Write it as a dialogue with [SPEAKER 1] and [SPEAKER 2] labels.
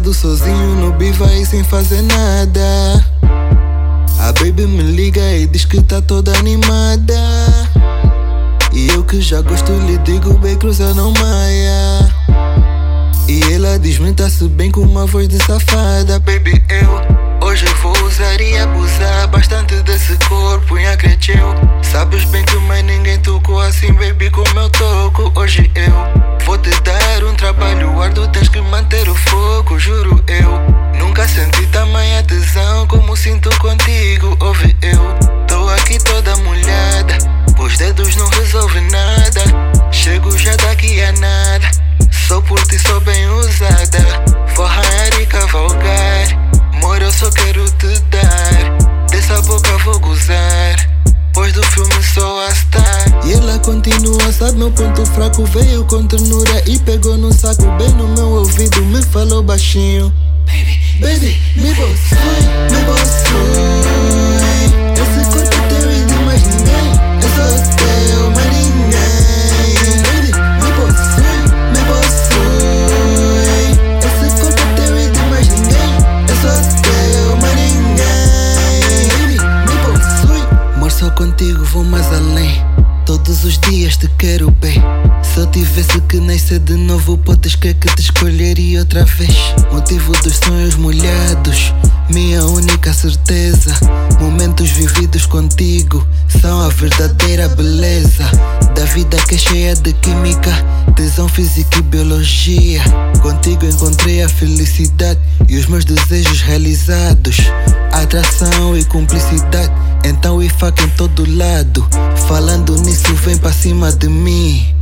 [SPEAKER 1] sentado sozinho no biva e sem fazer nada. A baby me liga e diz que tá toda animada. E eu que já gosto lhe digo, bem, cruza não maia. E ela diz-me tá-se bem com uma voz de safada. Baby, eu hoje vou usar e abusar bastante desse corpo em acreditou. Sabes bem que mais ninguém tocou assim, baby, como eu toco. Hoje eu vou te dar um trabalho árduo, tens que manter o foco, juro eu. Nunca senti tamanha tesão como sinto contigo. Ouve, eu tô aqui toda molhada, os dedos não resolvem nada. Chego já daqui a nada, só por ti sou bem usada. Vou arranhar e cavalgar, amor, eu só quero te dar. Dessa boca vou gozar, pois do filme sou a star. E ela continua, sabe meu ponto fraco. Veio com ternura e pegou no saco. Bem no meu ouvido me falou baixinho: Baby, me possui, me possui. Esse corpo é teu e de mais ninguém. Eu sou teu, mais ninguém. Baby, me possui, me possui. Esse corpo é teu e de mais ninguém. Eu sou teu, mais ninguém. Baby, me possui. Amor, só contigo vou mais além. Todos os dias te quero bem. Se eu tivesse que nascer de novo, podes que te escolheria outra vez. Motivo dos sonhos molhados, minha única certeza. Momentos vividos contigo são a verdadeira beleza da vida, que é cheia de química, tesão, física e biologia. Contigo encontrei a felicidade e os meus desejos realizados. Atração e cumplicidade, então e faca em todo lado. Falando nisso, vem pra cima de mim.